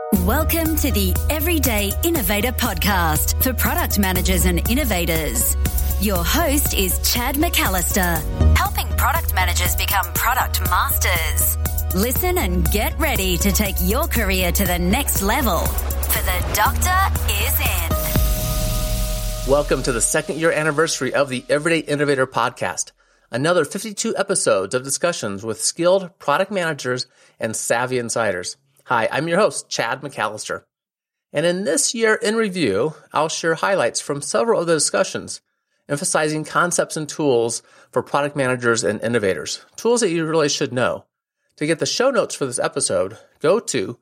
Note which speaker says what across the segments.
Speaker 1: Welcome to the Everyday Innovator podcast for product managers and innovators. Your host is Chad McAllister, helping product managers become product masters. Listen and get ready to take your career to the next level, for the doctor is in.
Speaker 2: Welcome to the second year anniversary of the Everyday Innovator podcast. Another 52 episodes of discussions with skilled product managers and savvy insiders. Hi, I'm your host, Chad McAllister. And in this year in review, I'll share highlights from several of the discussions, emphasizing concepts and tools for product managers and innovators, tools that you really should know. To get the show notes for this episode, go to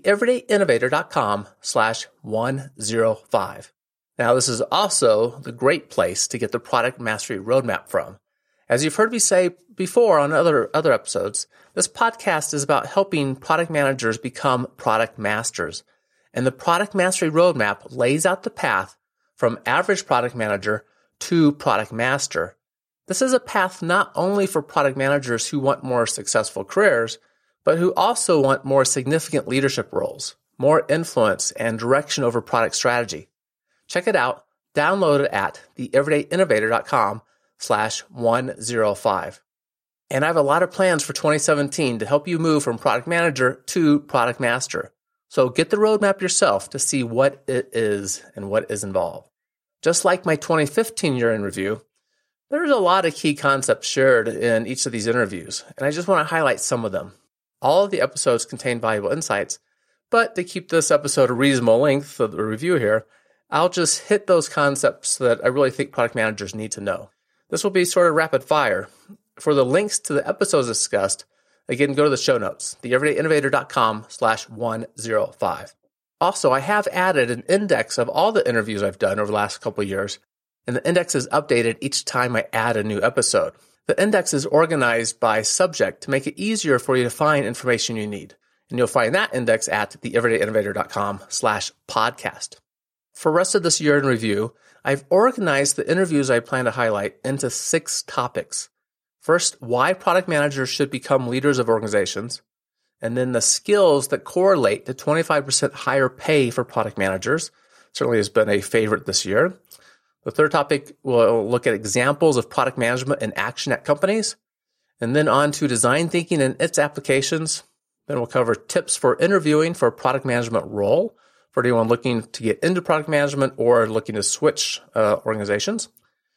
Speaker 2: theeverydayinnovator.com/105. Now, this is also the great place to get the product mastery roadmap from. As you've heard me say before on other episodes, this podcast is about helping product managers become product masters. And the product mastery roadmap lays out the path from average product manager to product master. This is a path not only for product managers who want more successful careers, but who also want more significant leadership roles, more influence and direction over product strategy. Check it out. Download it at theeverydayinnovator.com/105. And I have a lot of plans for 2017 to help you move from product manager to product master. So get the roadmap yourself to see what it is and what is involved. Just like my 2015 year in review, there's a lot of key concepts shared in each of these interviews, and I just want to highlight some of them. All of the episodes contain valuable insights, but to keep this episode a reasonable length of the review here, I'll just hit those concepts that I really think product managers need to know. This will be sort of rapid fire. For the links to the episodes discussed, again, go to the show notes, theeverydayinnovator.com/105. Also, I have added an index of all the interviews I've done over the last couple of years, and the index is updated each time I add a new episode. The index is organized by subject to make it easier for you to find information you need, and you'll find that index at theeverydayinnovator.com/podcast. For the rest of this year in review, I've organized the interviews I plan to highlight into 6 topics. First, why product managers should become leaders of organizations, and then the skills that correlate to 25% higher pay for product managers. Certainly has been a favorite this year. The third topic will look at examples of product management in action at companies, and then on to design thinking and its applications. Then we'll cover tips for interviewing for a product management role for anyone looking to get into product management or looking to switch organizations.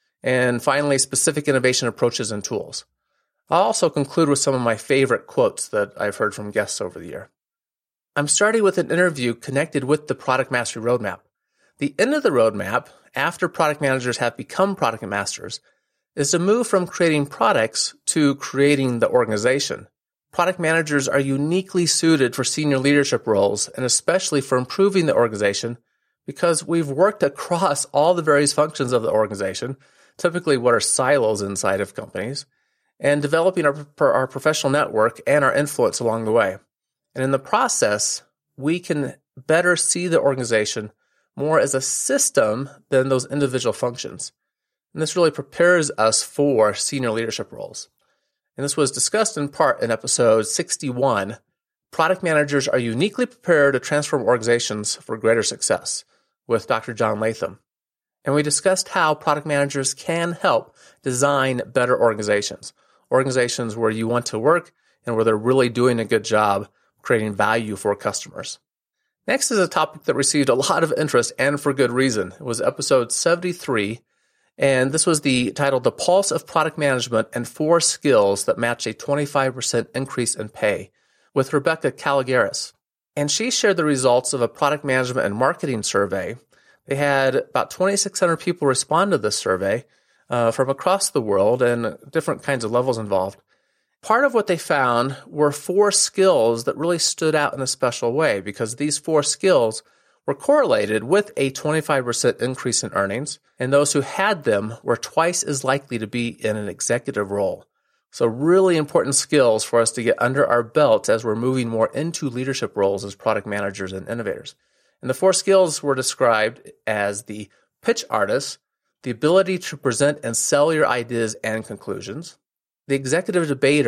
Speaker 2: And finally, specific innovation approaches and tools. I'll also conclude with some of my favorite quotes that I've heard from guests over the year. I'm starting with an interview connected with the product mastery roadmap. The end of the roadmap, after product managers have become product masters, is to move from creating products to creating the organization. Product managers are uniquely suited for senior leadership roles and especially for improving the organization because we've worked across all the various functions of the organization, typically what are silos inside of companies, and developing our professional network and our influence along the way. And in the process, we can better see the organization more as a system than those individual functions. And this really prepares us for senior leadership roles. And this was discussed in part in episode 61, Product Managers Are Uniquely Prepared to Transform Organizations for Greater Success, with Dr. John Latham. And we discussed how product managers can help design better organizations where you want to work and where they're really doing a good job creating value for customers. Next is a topic that received a lot of interest and for good reason. It was episode 73, and this was titled The Pulse of Product Management and 4 Skills That Match a 25% Increase in Pay with Rebecca Caligaris. And she shared the results of a product management and marketing survey. They had about 2,600 people respond to this survey from across the world and different kinds of levels involved. Part of what they found were 4 skills that really stood out in a special way because these 4 skills were correlated with a 25% increase in earnings, and those who had them were twice as likely to be in an executive role. So really important skills for us to get under our belts as we're moving more into leadership roles as product managers and innovators. And the 4 skills were described as the pitch artist, the ability to present and sell your ideas and conclusions, the executive debater,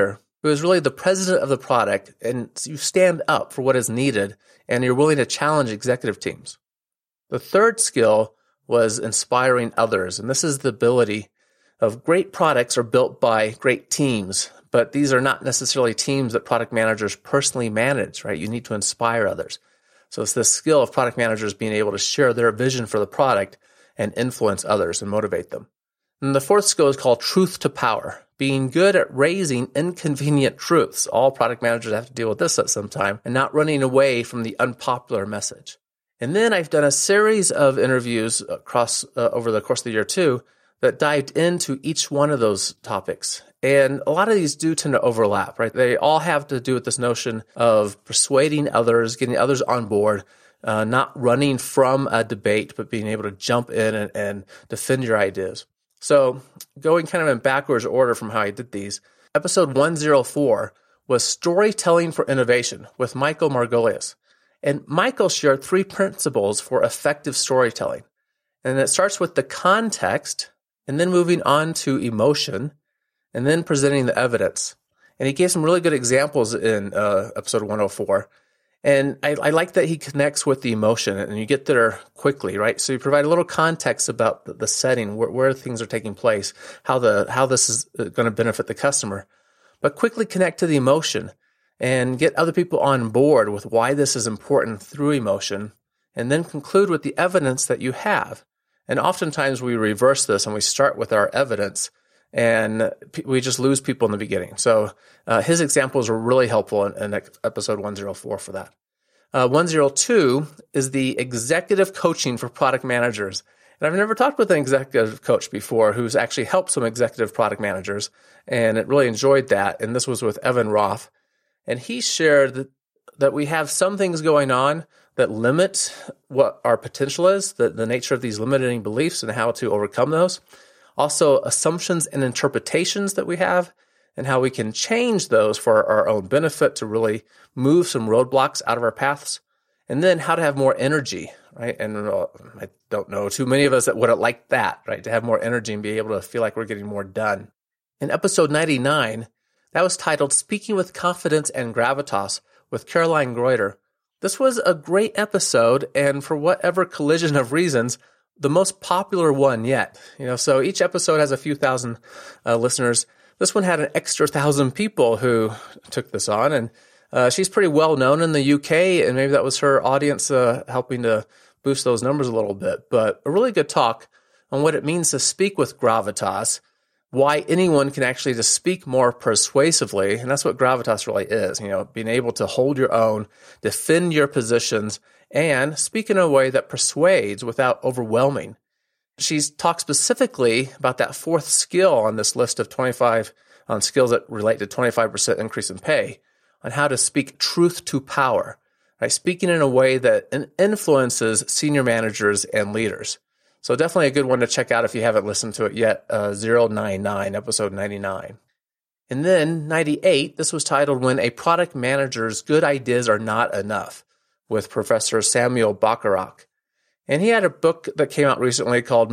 Speaker 2: who is really the president of the product, and you stand up for what is needed, and you're willing to challenge executive teams. The third skill was inspiring others, and this is the ability of great products are built by great teams, but these are not necessarily teams that product managers personally manage, right? You need to inspire others. So it's the skill of product managers being able to share their vision for the product and influence others and motivate them. And the fourth skill is called truth to power, being good at raising inconvenient truths. All product managers have to deal with this at some time, and not running away from the unpopular message. And then I've done a series of interviews across over the course of the year too that dived into each one of those topics. And a lot of these do tend to overlap, right? They all have to do with this notion of persuading others, getting others on board, not running from a debate, but being able to jump in and defend your ideas. So going kind of in backwards order from how I did these, episode 104 was Storytelling for Innovation with Michael Margolius. And Michael shared 3 principles for effective storytelling. And it starts with the context, and then moving on to emotion, and then presenting the evidence. And he gave some really good examples in episode 104. And I like that he connects with the emotion, and you get there quickly, right? So you provide a little context about the setting, where things are taking place, how this is going to benefit the customer. But quickly connect to the emotion and get other people on board with why this is important through emotion, and then conclude with the evidence that you have. And oftentimes we reverse this and we start with our evidence, and we just lose people in the beginning. So his examples were really helpful in episode 104 for that. 102 is the executive coaching for product managers. And I've never talked with an executive coach before who's actually helped some executive product managers, and it really enjoyed that. And this was with Evan Roth. And he shared that we have some things going on that limit what our potential is, the nature of these limiting beliefs and how to overcome those. Also, assumptions and interpretations that we have, and how we can change those for our own benefit to really move some roadblocks out of our paths. And then how to have more energy, right? And I don't know too many of us that would like that, right? To have more energy and be able to feel like we're getting more done. In episode 99, that was titled Speaking with Confidence and Gravitas with Caroline Greuter. This was a great episode, and for whatever collision of reasons, the most popular one yet. So each episode has a few thousand listeners. This one had an extra 1,000 people who took this on, and she's pretty well known in the UK, and maybe that was her audience helping to boost those numbers a little bit. But a really good talk on what it means to speak with gravitas, why anyone can actually just speak more persuasively, and that's what gravitas really is, being able to hold your own, defend your positions, and speak in a way that persuades without overwhelming. She's talked specifically about that fourth skill on this list of 25 skills that relate to 25% increase in pay, on how to speak truth to power, right? Speaking in a way that influences senior managers and leaders. So definitely a good one to check out if you haven't listened to it yet, 099, episode 99. And then 98, this was titled When a Product Manager's Good Ideas Are Not Enough, with Professor Samuel Bacharach. And he had a book that came out recently called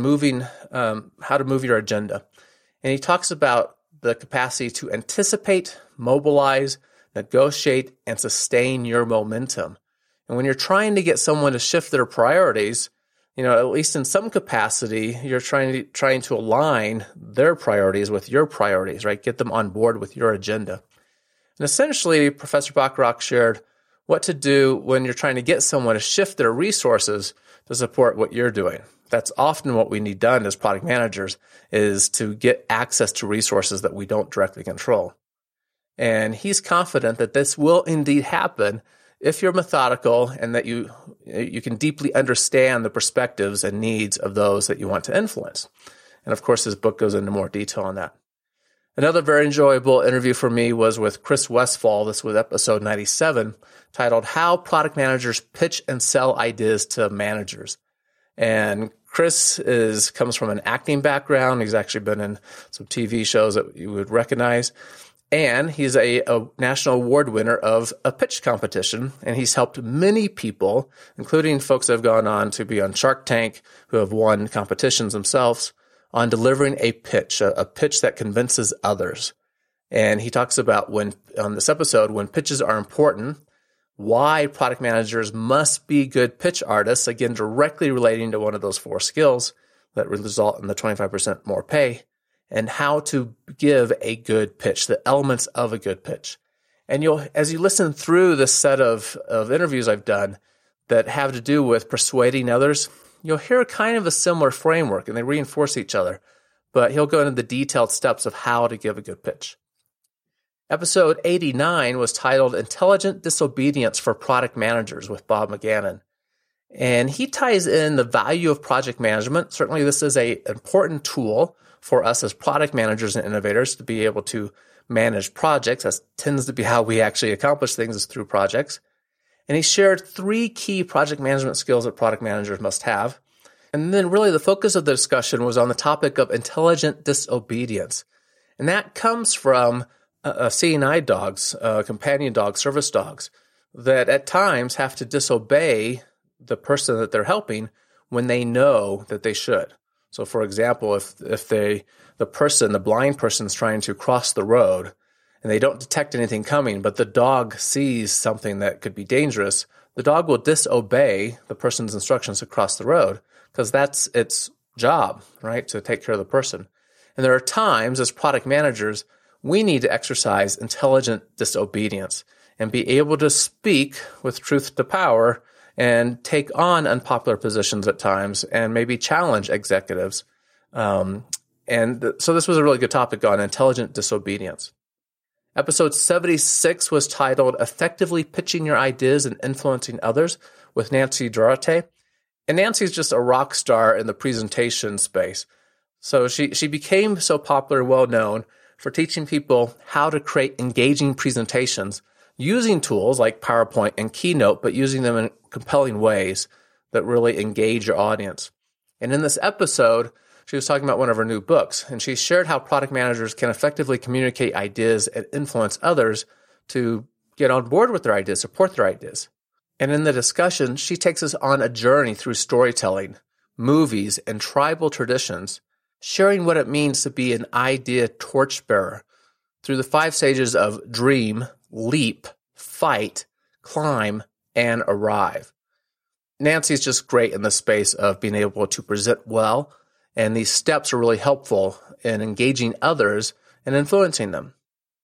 Speaker 2: How to Move Your Agenda. And he talks about the capacity to anticipate, mobilize, negotiate, and sustain your momentum. And when you're trying to get someone to shift their priorities, at least in some capacity, you're trying to align their priorities with your priorities, right? Get them on board with your agenda. And essentially, Professor Bacharach shared what to do when you're trying to get someone to shift their resources to support what you're doing. That's often what we need done as product managers, is to get access to resources that we don't directly control. And he's confident that this will indeed happen if you're methodical and that you can deeply understand the perspectives and needs of those that you want to influence. And of course, his book goes into more detail on that. Another very enjoyable interview for me was with Chris Westfall. This was episode 97, titled How Product Managers Pitch and Sell Ideas to Managers. And Chris comes from an acting background. He's actually been in some TV shows that you would recognize. And he's a national award winner of a pitch competition, and he's helped many people, including folks that have gone on to be on Shark Tank, who have won competitions themselves, on delivering a pitch that convinces others. And he talks about on this episode, when pitches are important, why product managers must be good pitch artists, again, directly relating to one of those 4 skills that result in the 25% more pay, and how to give a good pitch, the elements of a good pitch. And as you listen through this set of interviews I've done that have to do with persuading others, you'll hear kind of a similar framework, and they reinforce each other. But he'll go into the detailed steps of how to give a good pitch. Episode 89 was titled Intelligent Disobedience for Product Managers with Bob McGannon. And he ties in the value of project management. Certainly this is an important tool for us as product managers and innovators to be able to manage projects. That tends to be how we actually accomplish things, is through projects. And he shared 3 key project management skills that product managers must have. And then really the focus of the discussion was on the topic of intelligent disobedience. And that comes from CNI dogs, companion dogs, service dogs, that at times have to disobey the person that they're helping when they know that they should. So for example, if the blind person is trying to cross the road and they don't detect anything coming, but the dog sees something that could be dangerous, the dog will disobey the person's instructions to cross the road because that's its job, right, to take care of the person. And there are times as product managers, we need to exercise intelligent disobedience and be able to speak with truth to power and take on unpopular positions at times and maybe challenge executives. So this was a really good topic on intelligent disobedience. Episode 76 was titled Effectively Pitching Your Ideas and Influencing Others with Nancy Duarte. And Nancy's just a rock star in the presentation space. So she became so popular and well-known for teaching people how to create engaging presentations using tools like PowerPoint and Keynote, but using them in compelling ways that really engage your audience. And in this episode, she was talking about one of her new books, and she shared how product managers can effectively communicate ideas and influence others to get on board with their ideas, support their ideas. And in the discussion, she takes us on a journey through storytelling, movies, and tribal traditions, sharing what it means to be an idea torchbearer through the 5 stages of dream, leap, fight, climb, and arrive. Nancy's just great in the space of being able to present well, and these steps are really helpful in engaging others and influencing them.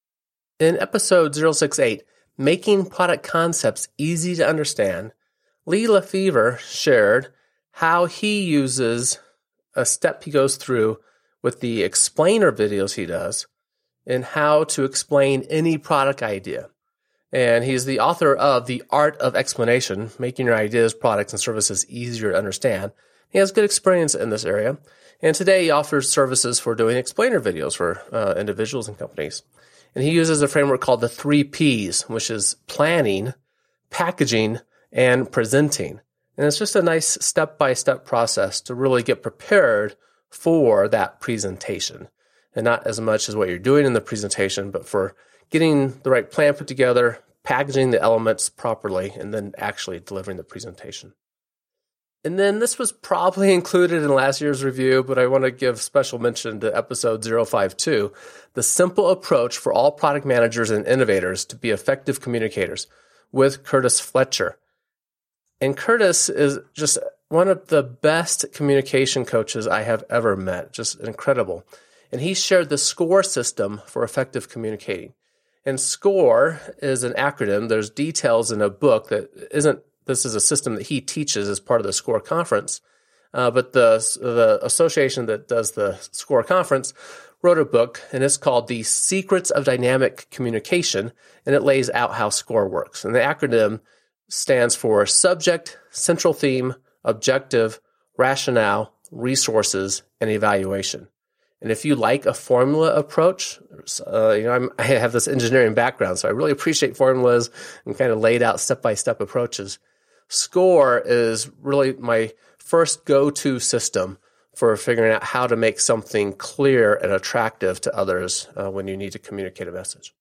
Speaker 2: In episode 068, Making Product Concepts Easy to Understand, Lee Lefevre shared how he uses a step he goes through with the explainer videos he does in how to explain any product idea. And he's the author of The Art of Explanation, Making Your Ideas, Products, and Services Easier to Understand. He has good experience in this area. And today he offers services for doing explainer videos for individuals and companies. And he uses a framework called the 3 Ps, which is planning, packaging, and presenting. And it's just a nice step-by-step process to really get prepared for that presentation. And not as much as what you're doing in the presentation, but for getting the right plan put together, packaging the elements properly, and then actually delivering the presentation. And then this was probably included in last year's review, but I want to give special mention to episode 052, The Simple Approach for All Product Managers and Innovators to be Effective Communicators, with Curtis Fletcher. And Curtis is just one of the best communication coaches I have ever met, just incredible. And he shared the SCORE system for effective communicating. And SCORE is an acronym. There's details in a book that isn't. This is a system that he teaches as part of the SCORE conference. But the association that does the SCORE conference wrote a book, and it's called The Secrets of Dynamic Communication, and it lays out how SCORE works. And the acronym stands for Subject, Central Theme, Objective, Rationale, Resources, and Evaluation. And if you like a formula approach, I have this engineering background, so I really appreciate formulas and kind of laid out step-by-step approaches. SCORE is really my first go-to system for figuring out how to make something clear and attractive to others when you need to communicate a message.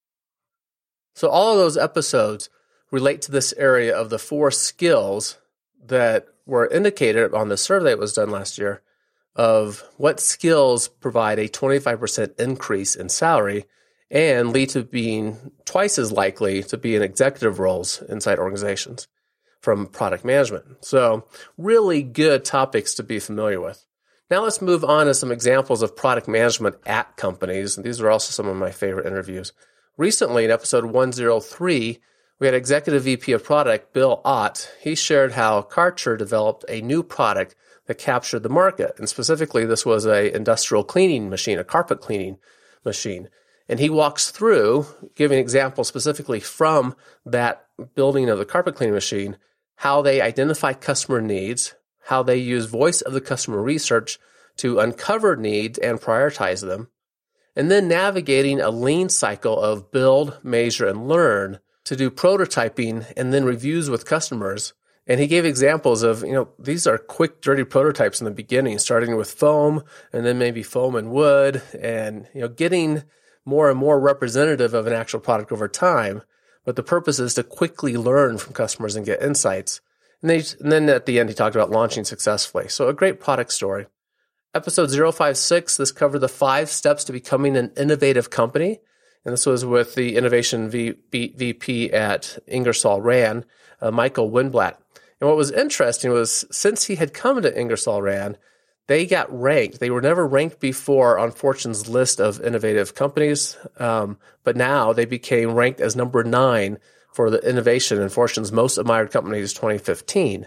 Speaker 2: So all of those episodes relate to this area of the 4 skills that were indicated on the survey that was done last year of what skills provide a 25% increase in salary and lead to being twice as likely to be in executive roles inside organizations from product management. So really good topics to be familiar with. Now let's move on to some examples of product management at companies. These are also some of my favorite interviews. Recently, in episode 103, we had Executive VP of Product, Bill Ott. He shared how Karcher developed a new product that captured the market. And specifically, this was an industrial cleaning machine, a carpet cleaning machine. And he walks through, giving examples specifically from that building of the carpet cleaning machine, how they identify customer needs, how they use voice of the customer research to uncover needs and prioritize them, and then navigating a lean cycle of build, measure, and learn to do prototyping and then reviews with customers. And he gave examples of, these are quick, dirty prototypes in the beginning, starting with foam and then maybe foam and wood and, getting more and more representative of an actual product over time. But the purpose is to quickly learn from customers and get insights. And then at the end, he talked about launching successfully. So a great product story. Episode 056, this covered the 5 steps to becoming an innovative company. And this was with the innovation VP at Ingersoll Rand, Michael Winblatt. And what was interesting was since he had come to Ingersoll Rand, they got ranked. They were never ranked before on Fortune's list of innovative companies, but now they became ranked as number 9 for the innovation in Fortune's Most Admired Companies 2015.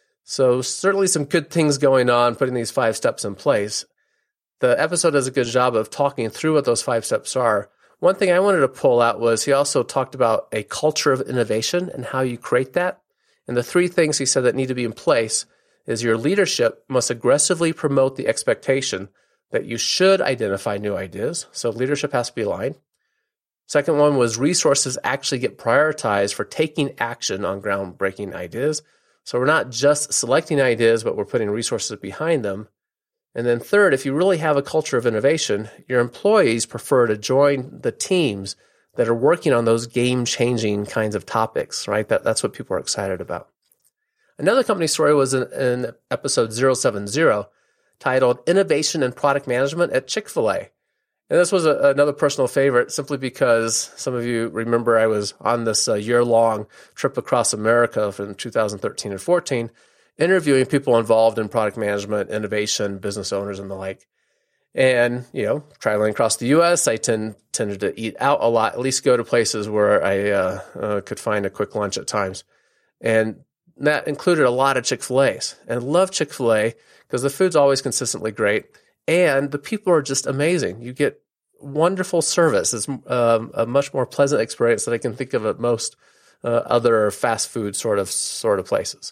Speaker 2: So certainly some good things going on, putting these 5 steps in place. The episode does a good job of talking through what those 5 steps are. One thing I wanted to pull out was he also talked about a culture of innovation and how you create that. And the 3 things he said that need to be in place is your leadership must aggressively promote the expectation that you should identify new ideas. So leadership has to be aligned. Second one was resources actually get prioritized for taking action on groundbreaking ideas. So we're not just selecting ideas, but we're putting resources behind them. And then third, if you really have a culture of innovation, your employees prefer to join the teams that are working on those game-changing kinds of topics, right? That's what people are excited about. Another company story was in episode 070 titled Innovation and Product Management at Chick-fil-A. And this was another personal favorite simply because some of you remember I was on this year-long trip across America from 2013 and 14, interviewing people involved in product management, innovation, business owners, and the like. And, traveling across the U.S., I tended to eat out a lot, at least go to places where I could find a quick lunch at times. And that included a lot of Chick-fil-A's. And I love Chick-fil-A because the food's always consistently great. And the people are just amazing. You get wonderful service. It's a much more pleasant experience than I can think of at most other fast food sort of places.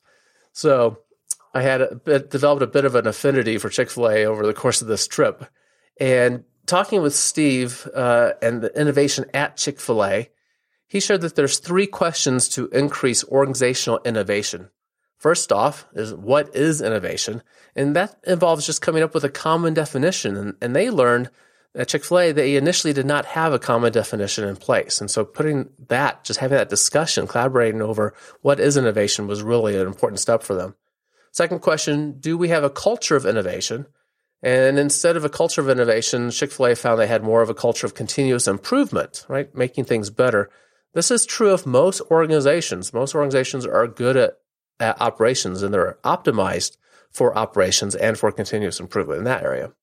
Speaker 2: So I had developed a bit of an affinity for Chick-fil-A over the course of this trip. And talking with Steve and the innovation at Chick-fil-A, he shared that there's 3 questions to increase organizational innovation. First off is what is innovation? And that involves just coming up with a common definition. And they learned at Chick-fil-A, they initially did not have a common definition in place. And so having that discussion, collaborating over what is innovation was really an important step for them. Second question, do we have a culture of innovation? And instead of a culture of innovation, Chick-fil-A found they had more of a culture of continuous improvement, right? Making things better. This is true of most organizations. Most organizations are good at operations, and they're optimized for operations and for continuous improvement in that area.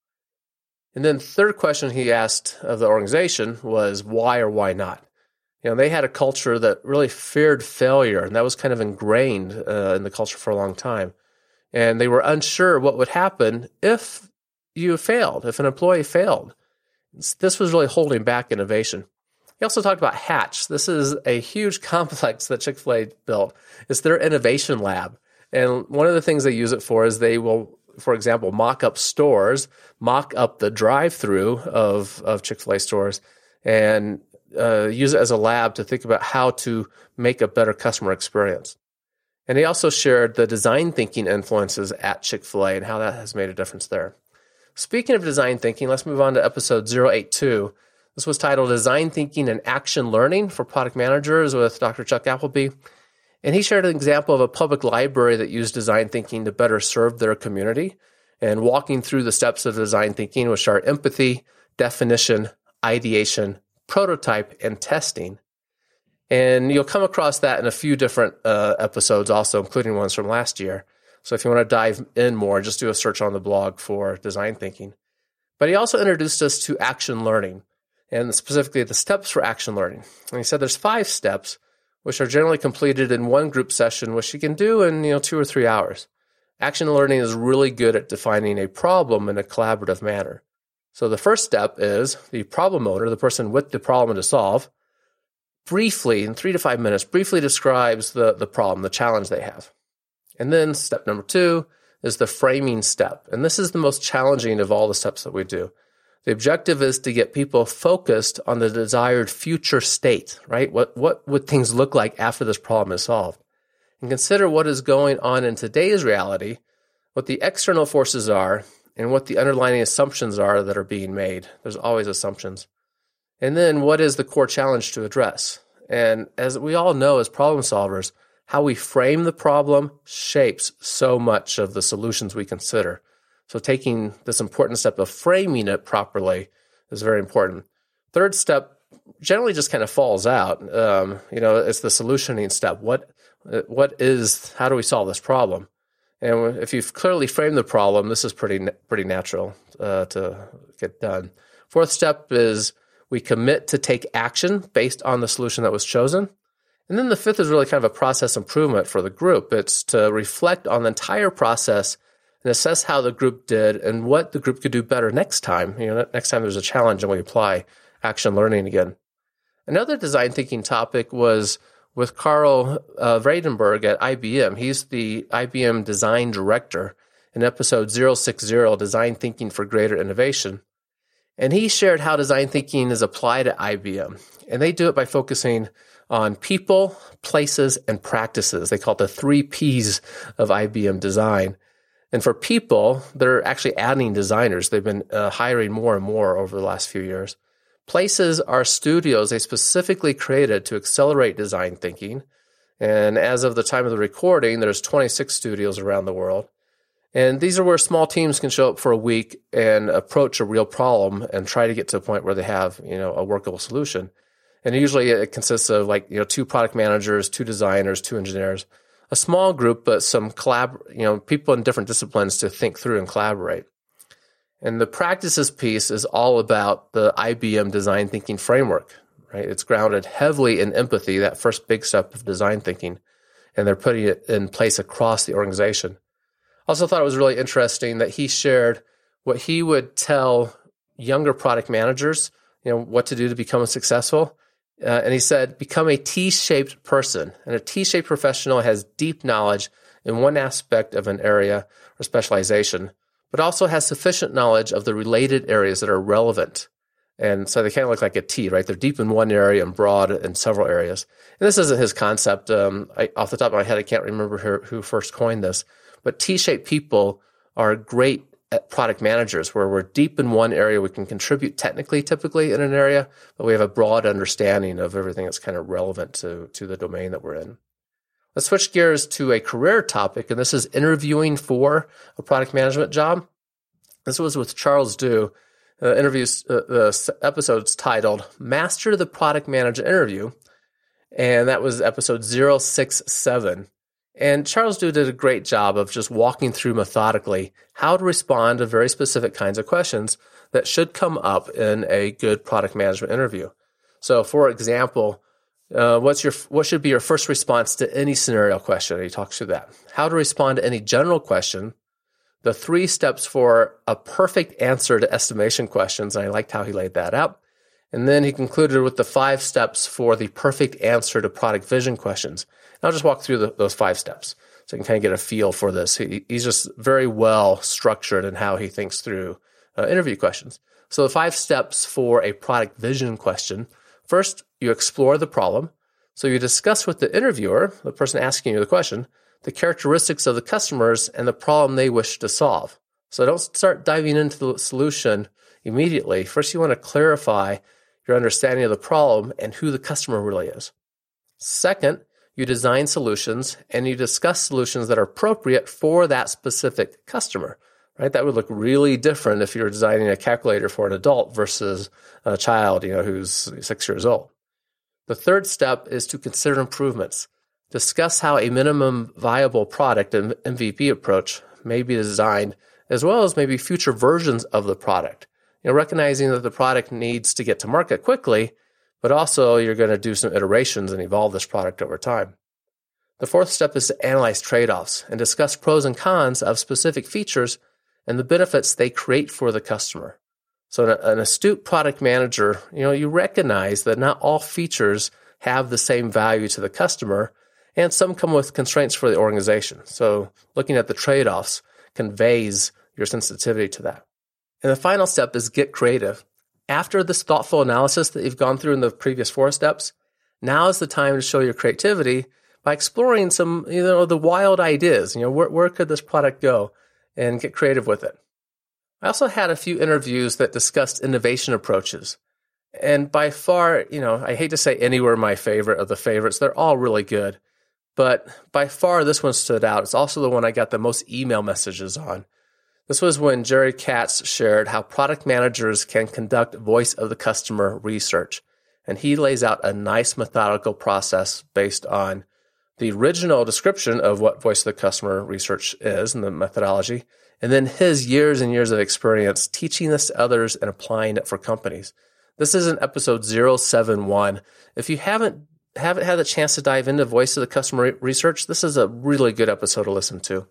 Speaker 2: And then third question he asked of the organization was why or why not? They had a culture that really feared failure, and that was kind of ingrained in the culture for a long time. And they were unsure what would happen if you failed, if an employee failed. This was really holding back innovation. He also talked about Hatch. This is a huge complex that Chick-fil-A built. It's their innovation lab. And one of the things they use it for is they will, for example, mock up stores, mock up the drive-through of Chick-fil-A stores, and use it as a lab to think about how to make a better customer experience. And he also shared the design thinking influences at Chick-fil-A and how that has made a difference there. Speaking of design thinking, let's move on to episode 082. This was titled Design Thinking and Action Learning for Product Managers with Dr. Chuck Appleby. And he shared an example of a public library that used design thinking to better serve their community. And walking through the steps of design thinking, which are empathy, definition, ideation, prototype, and testing. And you'll come across that in a few different episodes also, including ones from last year. So if you want to dive in more, just do a search on the blog for design thinking. But he also introduced us to action learning, and specifically the steps for action learning. And he said there's 5 steps, which are generally completed in one group session, which you can do in 2 or 3 hours. Action learning is really good at defining a problem in a collaborative manner. So the first step is the problem owner, the person with the problem to solve, briefly, in 3 to 5 minutes, briefly describes the problem, the challenge they have. And then step number 2 is the framing step. And this is the most challenging of all the steps that we do. The objective is to get people focused on the desired future state, right? What would things look like after this problem is solved? And consider what is going on in today's reality, what the external forces are, and what the underlying assumptions are that are being made. There's always assumptions. And then what is the core challenge to address? And as we all know as problem solvers, how we frame the problem shapes so much of the solutions we consider. So taking this important step of framing it properly is very important. Third step generally just kind of falls out. It's the solutioning step. How do we solve this problem? And if you've clearly framed the problem, this is pretty natural to get done. Fourth step is we commit to take action based on the solution that was chosen. And then the fifth is really kind of a process improvement for the group. It's to reflect on the entire process and assess how the group did and what the group could do better next time. Next time there's a challenge and we apply action learning again. Another design thinking topic was with Carl Vredenberg at IBM. He's the IBM design director in episode 060, Design Thinking for Greater Innovation. And he shared how design thinking is applied at IBM. And they do it by focusing on people, places, and practices. They call it the 3 Ps of IBM design. And for people, they're actually adding designers. They've been hiring more and more over the last few years. Places are studios they specifically created to accelerate design thinking. And as of the time of the recording, there's 26 studios around the world. And these are where small teams can show up for a week and approach a real problem and try to get to a point where they have, a workable solution. And usually it consists of 2 product managers, 2 designers, 2 engineers, a small group, but some people in different disciplines to think through and collaborate. And the practices piece is all about the IBM design thinking framework, right? It's grounded heavily in empathy, that first big step of design thinking, and they're putting it in place across the organization. Also thought it was really interesting that he shared what he would tell younger product managers, what to do to become successful. And he said, become a T-shaped person. And a T-shaped professional has deep knowledge in one aspect of an area or specialization, but also has sufficient knowledge of the related areas that are relevant. And so they kind of look like a T, right? They're deep in one area and broad in several areas. And this isn't his concept. Off the top of my head, I can't remember who first coined this. But T-shaped people are great at product managers, where we're deep in one area. We can contribute technically, typically, in an area, but we have a broad understanding of everything that's kind of relevant to the domain that we're in. Let's switch gears to a career topic, and this is interviewing for a product management job. This was with Charles Dew. The episode's titled Master the Product Manager Interview, and that was episode 067. And Charles Dew did a great job of just walking through methodically how to respond to very specific kinds of questions that should come up in a good product management interview. So, for example, what should be your first response to any scenario question? He talks through that. How to respond to any general question, the 3 steps for a perfect answer to estimation questions, and I liked how he laid that out. And then he concluded with the 5 steps for the perfect answer to product vision questions. And I'll just walk through those 5 steps so you can kind of get a feel for this. He's just very well structured in how he thinks through interview questions. So the 5 steps for a product vision question. First, you explore the problem. So you discuss with the interviewer, the person asking you the question, the characteristics of the customers and the problem they wish to solve. So don't start diving into the solution immediately. First, you want to clarify your understanding of the problem and who the customer really is. Second, you design solutions and you discuss solutions that are appropriate for that specific customer. right? That would look really different if you're designing a calculator for an adult versus a child, who's 6 years old. The third step is to consider improvements. Discuss how a minimum viable product and MVP approach may be designed, as well as maybe future versions of the product. Recognizing that the product needs to get to market quickly, but also you're going to do some iterations and evolve this product over time. The fourth step is to analyze trade-offs and discuss pros and cons of specific features and the benefits they create for the customer. So an astute product manager, you recognize that not all features have the same value to the customer, and some come with constraints for the organization. So looking at the trade-offs conveys your sensitivity to that. And the final step is get creative. After this thoughtful analysis that you've gone through in the previous 4 steps, now is the time to show your creativity by exploring some, the wild ideas. Where could this product go, and get creative with it. I also had a few interviews that discussed innovation approaches. And by far, I hate to say anywhere my favorite of the favorites. They're all really good. But by far, this one stood out. It's also the one I got the most email messages on. This was when Jerry Katz shared how product managers can conduct voice of the customer research. And he lays out a nice methodical process based on the original description of what voice of the customer research is and the methodology, and then his years and years of experience teaching this to others and applying it for companies. This is in episode 071. If you haven't had the chance to dive into voice of the customer research, this is a really good episode to listen to.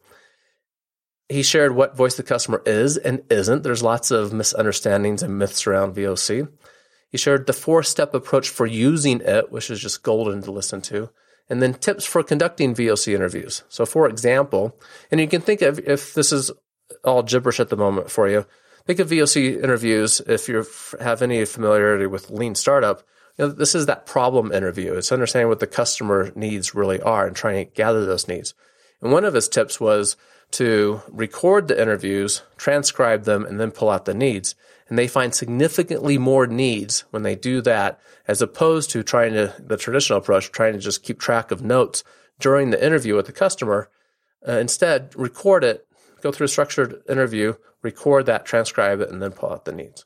Speaker 2: He shared what voice of the customer is and isn't. There's lots of misunderstandings and myths around VOC. He shared the 4-step approach for using it, which is just golden to listen to, and then tips for conducting VOC interviews. So for example, and you can think of, if this is all gibberish at the moment for you, think of VOC interviews, if you have any familiarity with lean startup, this is that problem interview. It's understanding what the customer needs really are and trying to gather those needs. And one of his tips was to record the interviews, transcribe them, and then pull out the needs. And they find significantly more needs when they do that, as opposed to the traditional approach, trying to just keep track of notes during the interview with the customer. Instead, record it, go through a structured interview, record that, transcribe it, and then pull out the needs.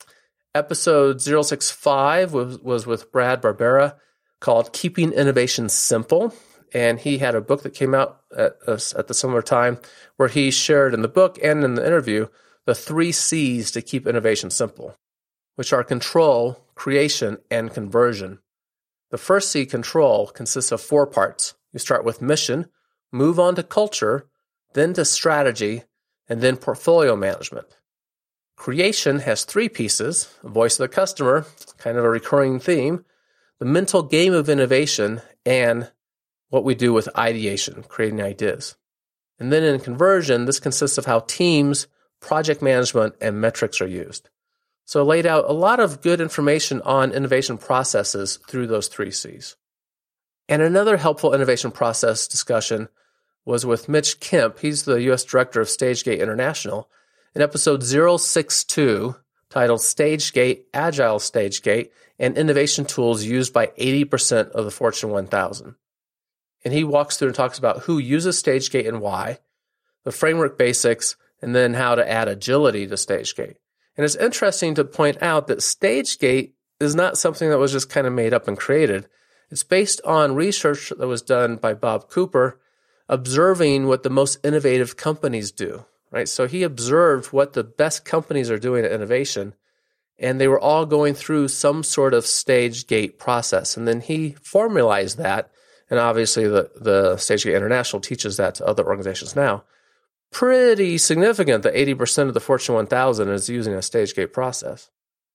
Speaker 2: Episode 065 was with Brad Barbera, called Keeping Innovation Simple. And he had a book that came out at the similar time where he shared in the book and in the interview the 3 C's to keep innovation simple, which are control, creation, and conversion. The first C, control, consists of 4 parts. You start with mission, move on to culture, then to strategy, and then portfolio management. Creation has 3 pieces: voice of the customer, kind of a recurring theme, the mental game of innovation, and what we do with ideation, creating ideas. And then in conversion, this consists of how teams, project management, and metrics are used. So I laid out a lot of good information on innovation processes through those 3 C's. And another helpful innovation process discussion was with Mitch Kemp. He's the U.S. Director of StageGate International. In episode 062, titled StageGate, Agile StageGate, and Innovation Tools Used by 80% of the Fortune 1000. And he walks through and talks about who uses StageGate and why, the framework basics, and then how to add agility to StageGate. And it's interesting to point out that StageGate is not something that was just kind of made up and created. It's based on research that was done by Bob Cooper, observing what the most innovative companies do, right? So he observed what the best companies are doing at innovation, and they were all going through some sort of StageGate process. And then he formalized that, and obviously the StageGate International teaches that to other organizations now. Pretty significant that 80% of the Fortune 1000 is using a StageGate process.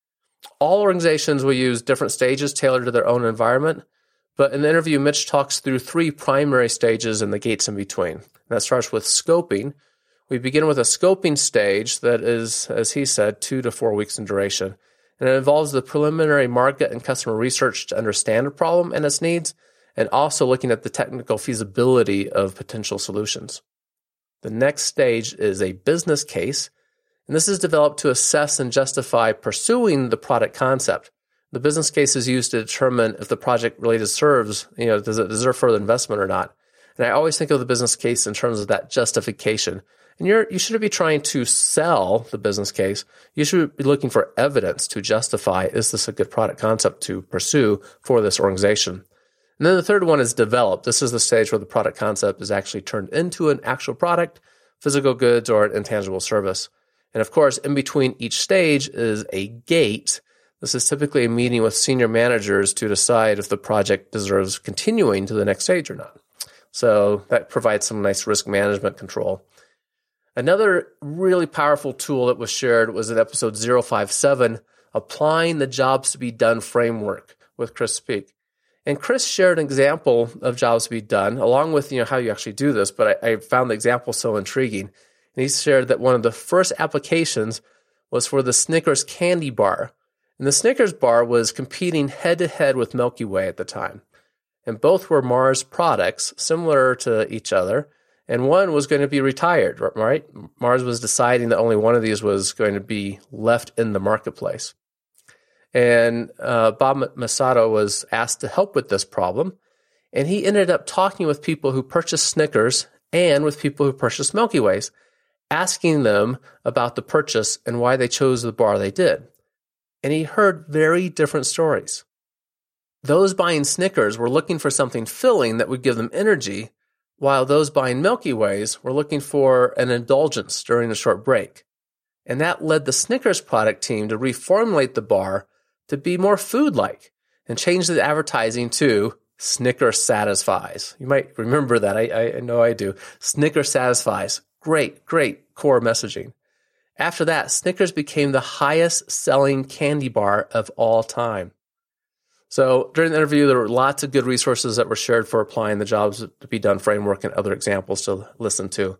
Speaker 2: All organizations will use different stages tailored to their own environment, but in the interview, Mitch talks through 3 primary stages and the gates in between. And that starts with scoping. We begin with a scoping stage that is, as he said, 2 to 4 weeks in duration. And it involves the preliminary market and customer research to understand a problem and its needs, and also looking at the technical feasibility of potential solutions. The next stage is a business case, and this is developed to assess and justify pursuing the product concept. The business case is used to determine if the project really deserves, does it deserve further investment or not. And I always think of the business case in terms of that justification. And you shouldn't be trying to sell the business case. You should be looking for evidence to justify, is this a good product concept to pursue for this organization? And then the third one is develop. This is the stage where the product concept is actually turned into an actual product, physical goods, or an intangible service. And of course, in between each stage is a gate. This is typically a meeting with senior managers to decide if the project deserves continuing to the next stage or not. So that provides some nice risk management control. Another really powerful tool that was shared was in episode 057, Applying the Jobs to Be Done framework with Chris Speak. And Chris shared an example of jobs to be done, along with how you actually do this, but I found the example so intriguing. And he shared that one of the first applications was for the Snickers candy bar. And the Snickers bar was competing head-to-head with Milky Way at the time. And both were Mars products, similar to each other, and one was going to be retired, right? Mars was deciding that only one of these was going to be left in the marketplace. And Bob Masato was asked to help with this problem, and he ended up talking with people who purchased Snickers and with people who purchased Milky Ways, asking them about the purchase and why they chose the bar they did. And he heard very different stories. Those buying Snickers were looking for something filling that would give them energy, while those buying Milky Ways were looking for an indulgence during a short break. And that led the Snickers product team to reformulate the bar to be more food-like and change the advertising to Snickers satisfies. You might remember that. I know I do. Snickers satisfies. Great core messaging. After that, Snickers became the highest selling candy bar of all time. So during the interview, there were lots of good resources that were shared for applying the Jobs to Be Done framework and other examples to listen to.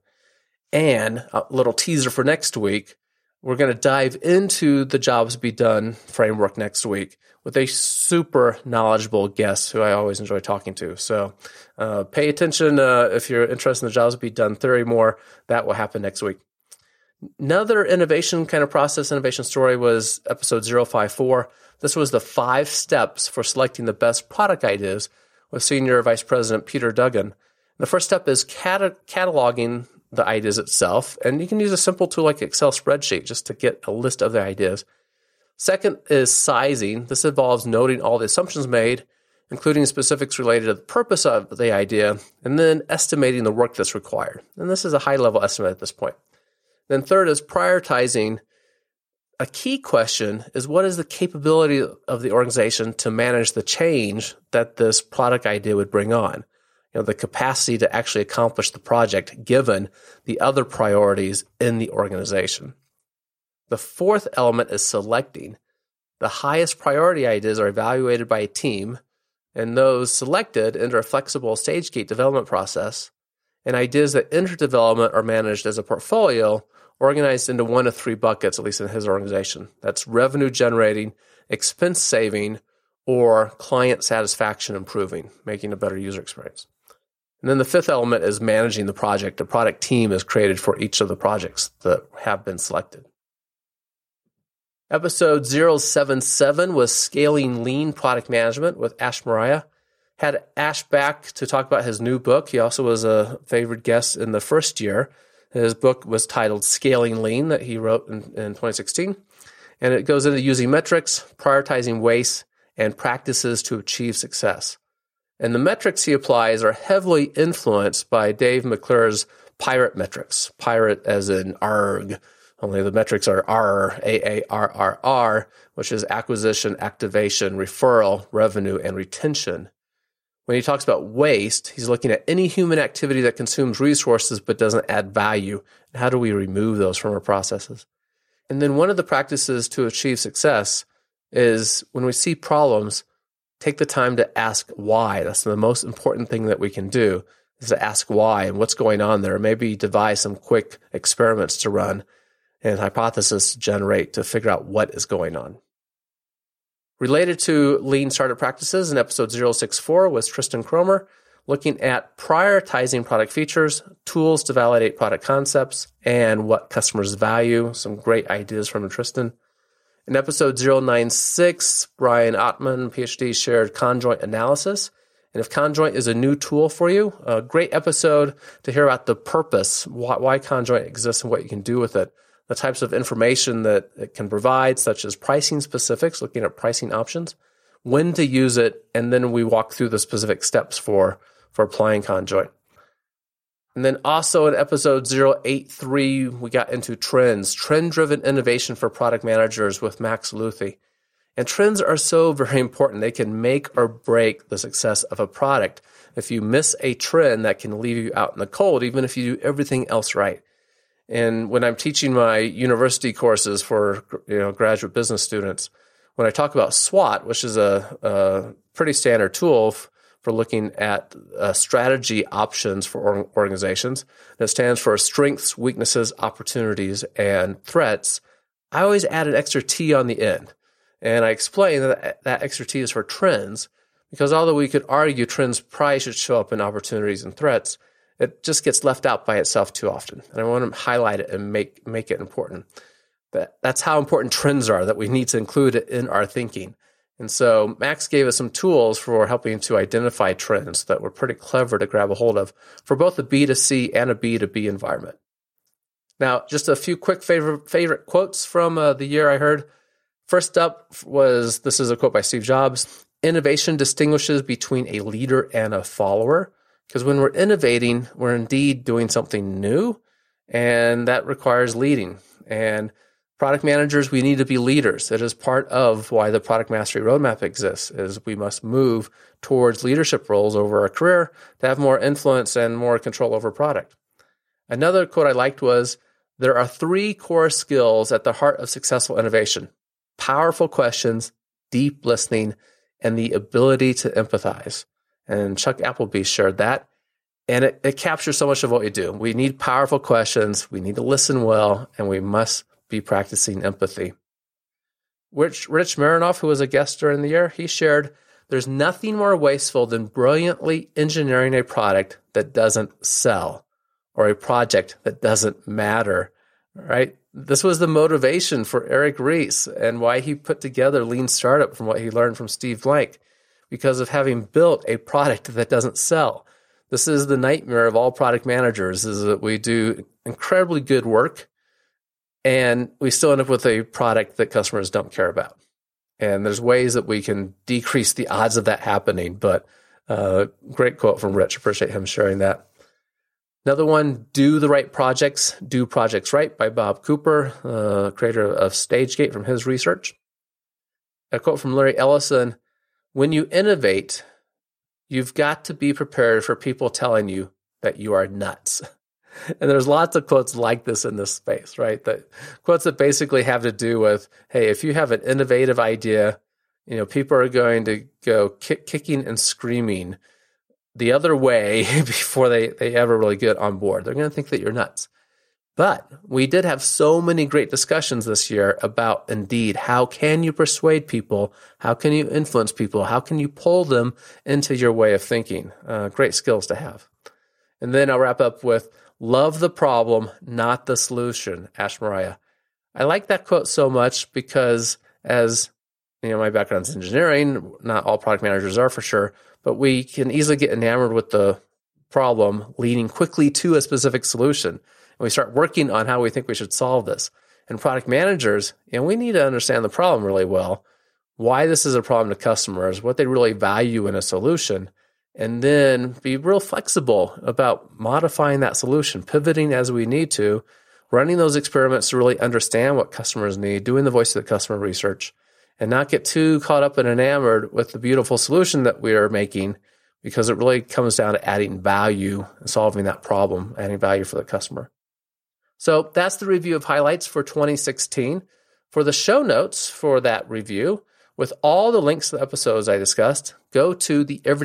Speaker 2: And a little teaser for next week, we're going to dive into the Jobs to Be Done framework next week with a super knowledgeable guest who I always enjoy talking to. So pay attention if you're interested in the Jobs to Be Done theory more. That will happen next week. Another innovation story was episode 054. This was the 5 steps for selecting the best product ideas with Senior Vice President Peter Duggan. The first step is cataloging the ideas itself, and you can use a simple tool like Excel spreadsheet just to get a list of the ideas. Second is sizing. This involves noting all the assumptions made, including specifics related to the purpose of the idea, and then estimating the work that's required. And this is a high-level estimate at this point. Then third is prioritizing. A key question is, what is the capability of the organization to manage the change that this product idea would bring on? The capacity to actually accomplish the project given the other priorities in the organization. The fourth element is selecting. The highest priority ideas are evaluated by a team, and those selected enter a flexible stage gate development process, and ideas that enter development are managed as a portfolio organized into 1 of 3 buckets, at least in his organization. That's revenue generating, expense saving, or client satisfaction improving, making a better user experience. And then the fifth element is managing the project. A product team is created for each of the projects that have been selected. Episode 077 was Scaling Lean Product Management with Ash Mariah. Had Ash back to talk about his new book. He also was a favored guest in the first year. His book was titled Scaling Lean that he wrote in 2016. And it goes into using metrics, prioritizing waste, and practices to achieve success. And the metrics he applies are heavily influenced by Dave McClure's pirate metrics. Pirate as in ARG. Only the metrics are R, AARRR, which is acquisition, activation, referral, revenue, and retention. When he talks about waste, he's looking at any human activity that consumes resources but doesn't add value. And how do we remove those from our processes? And then one of the practices to achieve success is when we see problems, take the time to ask why. That's the most important thing that we can do, is to ask why and what's going on there. Maybe devise some quick experiments to run and hypothesis to generate to figure out what is going on. Related to lean startup practices in episode 064 was Tristan Cromer, looking at prioritizing product features, tools to validate product concepts, and what customers value. Some great ideas from Tristan. In episode 096, Brian Ottman, PhD, shared conjoint analysis And if Conjoint is a new tool for you, a great episode to hear about the purpose, why Conjoint exists and what you can do with it, the types of information that it can provide, such as pricing specifics, looking at pricing options, when to use it, and then we walk through the specific steps for applying Conjoint. And then also in episode 083, we got into trends, trend-driven innovation for product managers with Max Luthi. And trends are so very important. They can make or break the success of a product. If you miss a trend, that can leave you out in the cold, even if you do everything else right. And when I'm teaching my university courses for graduate business students, when I talk about SWOT, which is a pretty standard tool for looking at strategy options for organizations, and it stands for strengths, weaknesses, opportunities, and threats, I always add an extra T on the end. And I explain that extra T is for trends, because although we could argue trends probably should show up in opportunities and threats, it just gets left out by itself too often. And I want to highlight it and make it important. That's how important trends are, that we need to include it in our thinking. And so Max gave us some tools for helping to identify trends that were pretty clever to grab a hold of for both a B2C and a B2B environment. Now, just a few quick favorite quotes from the year I heard. First up was, this is a quote by Steve Jobs, "Innovation distinguishes between a leader and a follower." Because when we're innovating, we're indeed doing something new, and that requires leading. And product managers, we need to be leaders. It is part of why the Product Mastery Roadmap exists, is we must move towards leadership roles over our career to have more influence and more control over product. Another quote I liked was, "There are 3 core skills at the heart of successful innovation: powerful questions, deep listening, and the ability to empathize." And Chuck Appleby shared that. And it captures so much of what we do. We need powerful questions, we need to listen well, and we must be practicing empathy. Rich Marinoff, who was a guest during the year, he shared, "There's nothing more wasteful than brilliantly engineering a product that doesn't sell, or a project that doesn't matter," right? This was the motivation for Eric Ries and why he put together Lean Startup, from what he learned from Steve Blank, because of having built a product that doesn't sell. This is the nightmare of all product managers, is that we do incredibly good work and we still end up with a product that customers don't care about. And there's ways that we can decrease the odds of that happening. But great quote from Rich. Appreciate him sharing that. Another one, "Do the right projects, do projects right," by Bob Cooper, creator of StageGate, from his research. A quote from Larry Ellison, "When you innovate, you've got to be prepared for people telling you that you are nuts." And there's lots of quotes like this in this space, right? That quotes that basically have to do with, hey, if you have an innovative idea, people are going to go kicking and screaming the other way before they ever really get on board. They're going to think that you're nuts. But we did have so many great discussions this year about, indeed, how can you persuade people? How can you influence people? How can you pull them into your way of thinking? Great skills to have. And then I'll wrap up with, "Love the problem, not the solution," Ash Mariah. I like that quote so much because, as my background's engineering, not all product managers are for sure, but we can easily get enamored with the problem, leading quickly to a specific solution. And we start working on how we think we should solve this. And product managers, we need to understand the problem really well, why this is a problem to customers, what they really value in a solution, and then be real flexible about modifying that solution, pivoting as we need to, running those experiments to really understand what customers need, doing the voice of the customer research, and not get too caught up and enamored with the beautiful solution that we are making, because it really comes down to adding value and solving that problem, adding value for the customer. So that's the review of highlights for 2016. For the show notes for that review, with all the links to the episodes I discussed, go to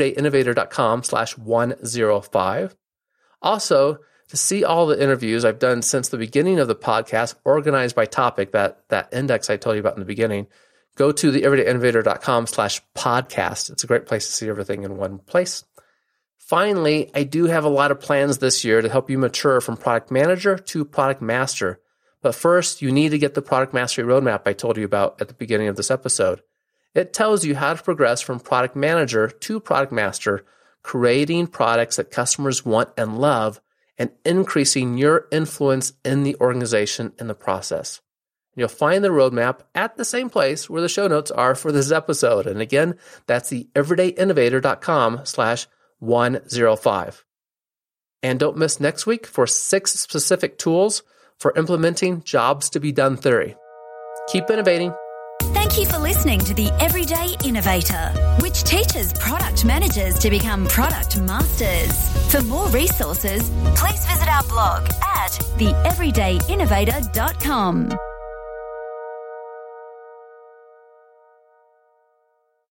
Speaker 2: theeverydayinnovator.com/105. Also, to see all the interviews I've done since the beginning of the podcast, organized by topic, that index I told you about in the beginning, go to theeverydayinnovator.com/podcast. It's a great place to see everything in one place. Finally, I do have a lot of plans this year to help you mature from product manager to product master. But first, you need to get the Product Mastery Roadmap I told you about at the beginning of this episode. It tells you how to progress from product manager to product master, creating products that customers want and love, and increasing your influence in the organization in the process. You'll find the roadmap at the same place where the show notes are for this episode. And again, that's the everydayinnovator.com/105. And don't miss next week for 6 specific tools for implementing jobs to be done theory. Keep innovating.
Speaker 1: Thank you for listening to The Everyday Innovator, which teaches product managers to become product masters. For more resources, please visit our blog at theeverydayinnovator.com.